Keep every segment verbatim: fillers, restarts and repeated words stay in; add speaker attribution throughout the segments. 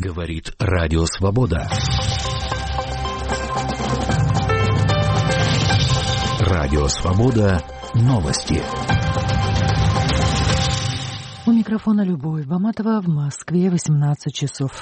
Speaker 1: Говорит Радио Свобода. Радио Свобода. Новости.
Speaker 2: У микрофона Любовь Баматова. В Москве восемнадцать часов.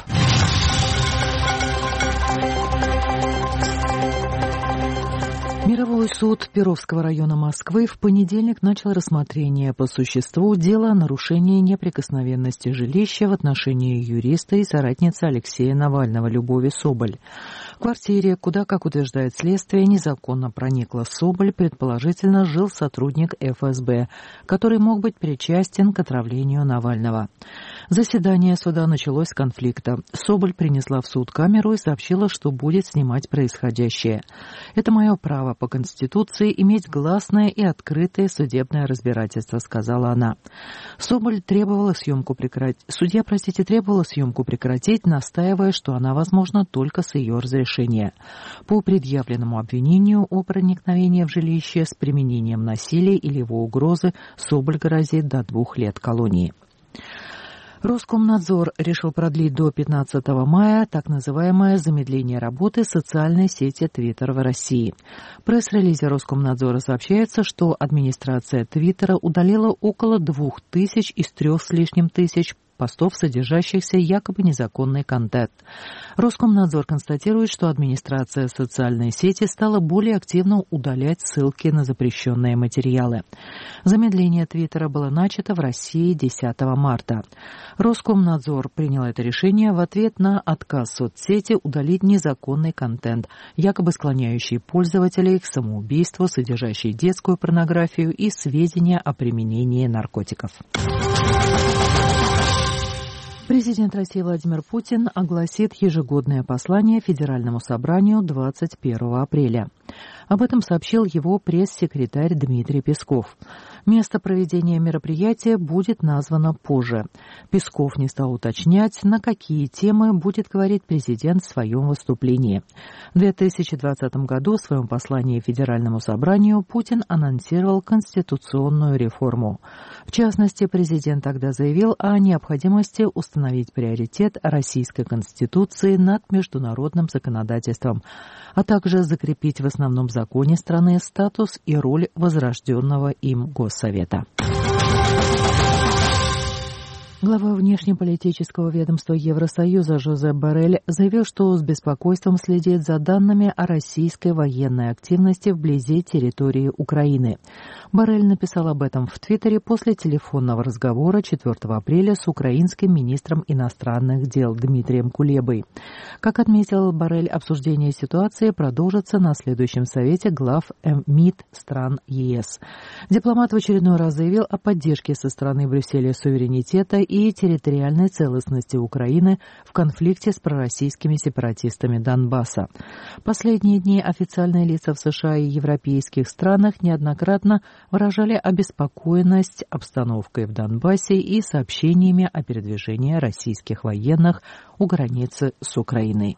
Speaker 2: Мировой суд Перовского района Москвы в понедельник начал рассмотрение по существу дела о нарушении неприкосновенности жилища в отношении юриста и соратницы Алексея Навального Любови Соболь. В квартире, куда, как утверждает следствие, незаконно проникла Соболь, предположительно жил сотрудник эф эс бэ, который мог быть причастен к отравлению Навального. Заседание суда началось с конфликта. Соболь принесла в суд камеру и сообщила, что будет снимать происходящее. «Это мое право по Конституции иметь гласное и открытое судебное разбирательство», — сказала она. Соболь требовала съемку прекратить. Судья, простите, требовала съемку прекратить, настаивая, что она возможна только с ее разрешения. По предъявленному обвинению о проникновении в жилище с применением насилия или его угрозы Соболь грозит до двух лет колонии. Роскомнадзор решил продлить до пятнадцатого мая так называемое замедление работы социальной сети Twitter в России. В пресс-релизе Роскомнадзора сообщается, что администрация Твиттера удалила около двух тысяч из трех с лишним тысяч постов, содержащихся якобы незаконный контент. Роскомнадзор констатирует, что администрация социальной сети стала более активно удалять ссылки на запрещенные материалы. Замедление Твиттера было начато в России десятого марта. Роскомнадзор принял это решение в ответ на отказ соцсети удалить незаконный контент, якобы склоняющий пользователей к самоубийству, содержащий детскую порнографию и сведения о применении наркотиков. Президент России Владимир Путин огласит ежегодное послание Федеральному собранию двадцать первого апреля. Об этом сообщил его пресс-секретарь Дмитрий Песков. Место проведения мероприятия будет названо позже. Песков не стал уточнять, на какие темы будет говорить президент в своем выступлении. В две тысячи двадцатом году в своем послании Федеральному собранию Путин анонсировал конституционную реформу. В частности, президент тогда заявил о необходимости установить приоритет Российской Конституции над международным законодательством, а также закрепить в основном законе страны статус и роль возрожденного им Госсовета. Глава внешнеполитического ведомства Евросоюза Жозеп Боррель заявил, что с беспокойством следит за данными о российской военной активности вблизи территории Украины. Боррель написал об этом в Твиттере после телефонного разговора четвёртого апреля с украинским министром иностранных дел Дмитрием Кулебой. Как отметил Боррель, обсуждение ситуации продолжится на следующем совете глав МИД стран ЕС. Дипломат в очередной раз заявил о поддержке со стороны Брюсселя суверенитета и и территориальной целостности Украины в конфликте с пророссийскими сепаратистами Донбасса. Последние дни официальные лица в США и европейских странах неоднократно выражали обеспокоенность обстановкой в Донбассе и сообщениями о передвижении российских военных у границы с Украиной.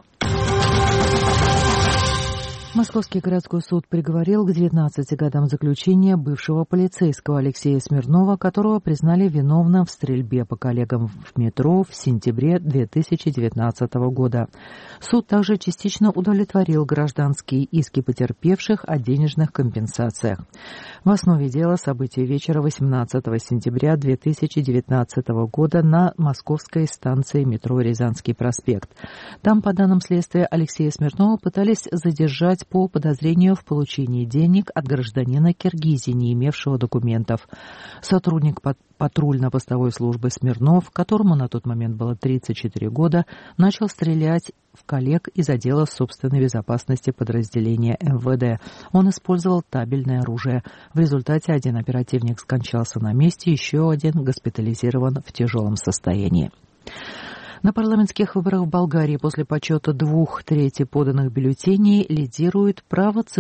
Speaker 2: Московский городской суд приговорил к девятнадцати годам заключения бывшего полицейского Алексея Смирнова, которого признали виновным в стрельбе по коллегам в метро в сентябре две тысячи девятнадцатого года. Суд также частично удовлетворил гражданские иски потерпевших о денежных компенсациях. В основе дела события вечера восемнадцатого сентября две тысячи девятнадцатого года на московской станции метро Рязанский проспект. Там, по данным следствия, Алексея Смирнова пытались задержать по подозрению в получении денег от гражданина Киргизии, не имевшего документов. Сотрудник патрульно-постовой службы Смирнов, которому на тот момент было тридцать четыре года, начал стрелять в коллег из отдела собственной безопасности подразделения эм вэ дэ. Он использовал табельное оружие. В результате один оперативник скончался на месте, еще один госпитализирован в тяжелом состоянии. На парламентских выборах в Болгарии после подсчета двух трети поданных бюллетеней лидирует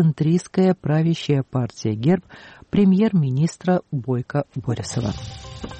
Speaker 2: правоцентристская правящая партия ГЕРБ премьер-министра Бойко Борисова.